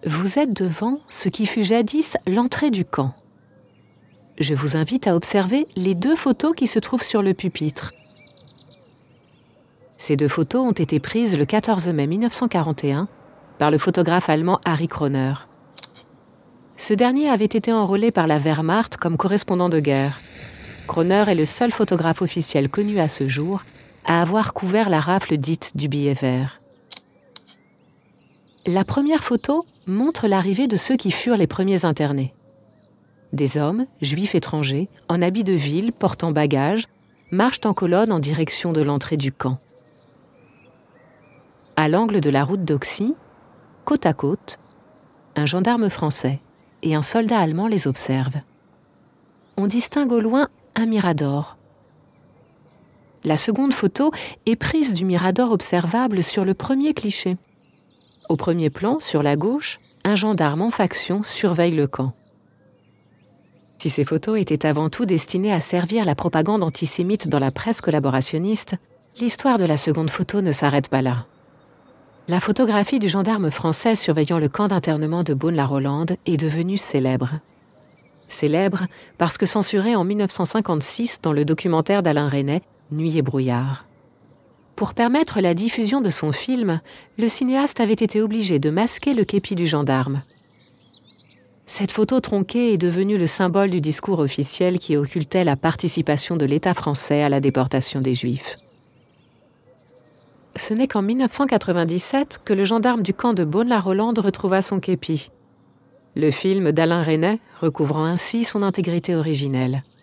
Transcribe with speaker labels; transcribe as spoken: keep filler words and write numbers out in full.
Speaker 1: Vous êtes devant ce qui fut jadis l'entrée du camp. Je vous invite à observer les deux photos qui se trouvent sur le pupitre. Ces deux photos ont été prises le quatorze mai mille neuf cent quarante et un par le photographe allemand Harry Kroner. Ce dernier avait été enrôlé par la Wehrmacht comme correspondant de guerre. Kroner est le seul photographe officiel connu à ce jour à avoir couvert la rafle dite du billet vert. La première photo montre l'arrivée de ceux qui furent les premiers internés. Des hommes, juifs étrangers, en habits de ville, portant bagages, marchent en colonne en direction de l'entrée du camp. À l'angle de la route d'Auxy, côte à côte, un gendarme français et un soldat allemand les observent. On distingue au loin un mirador. La seconde photo est prise du mirador observable sur le premier cliché. Au premier plan, sur la gauche, un gendarme en faction surveille le camp. Si ces photos étaient avant tout destinées à servir la propagande antisémite dans la presse collaborationniste, l'histoire de la seconde photo ne s'arrête pas là. La photographie du gendarme français surveillant le camp d'internement de Beaune-la-Rolande est devenue célèbre. Célèbre parce que censurée en mille neuf cent cinquante-six dans le documentaire d'Alain Resnais, Nuit et brouillard. Pour permettre la diffusion de son film, le cinéaste avait été obligé de masquer le képi du gendarme. Cette photo tronquée est devenue le symbole du discours officiel qui occultait la participation de l'État français à la déportation des Juifs. Ce n'est qu'en mille neuf cent quatre-vingt-dix-sept que le gendarme du camp de Beaune-la-Rolande retrouva son képi. Le film d'Alain Resnais recouvrant ainsi son intégrité originelle.